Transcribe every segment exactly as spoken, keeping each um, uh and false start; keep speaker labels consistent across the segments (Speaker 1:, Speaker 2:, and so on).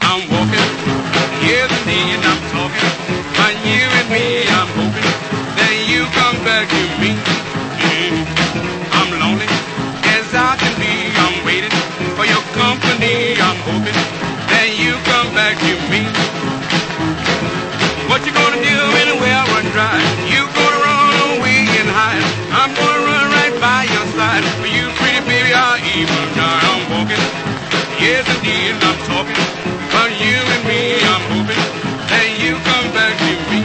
Speaker 1: I'm walking. Yes, indeed, I'm talking. About you and me, I'm hoping that you come back to me. Mm. I'm lonely as I can be. I'm waiting for your company. I'm hoping that you come back to me. What you gonna do when the well run dry? You gonna run away and hide. I'm gonna run right by your side. For you, pretty baby, I'll even die. I'm walking. Yes, indeed, I'm talking. About you and me, I'm hoping that you come back to me.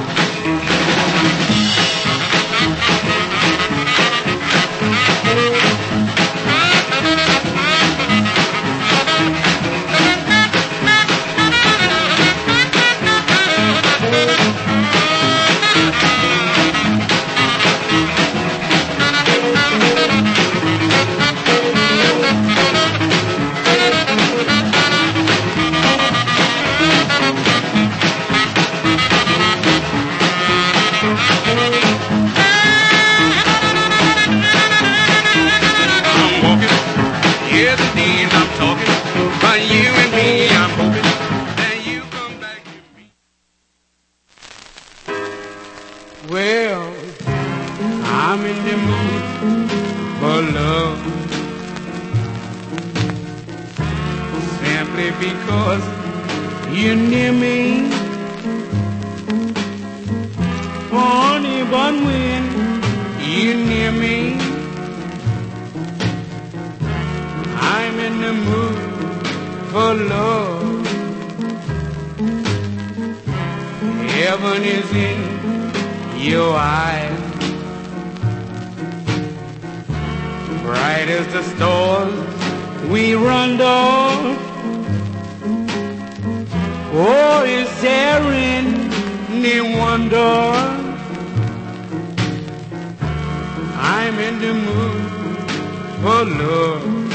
Speaker 1: Well, I'm in the mood for love, simply because you're near me. Funny, but when you're near me, I'm in the mood for love. Heaven is in your eyes, bright as the stars we run down. Oh, is there any wonder? I'm in the mood for love.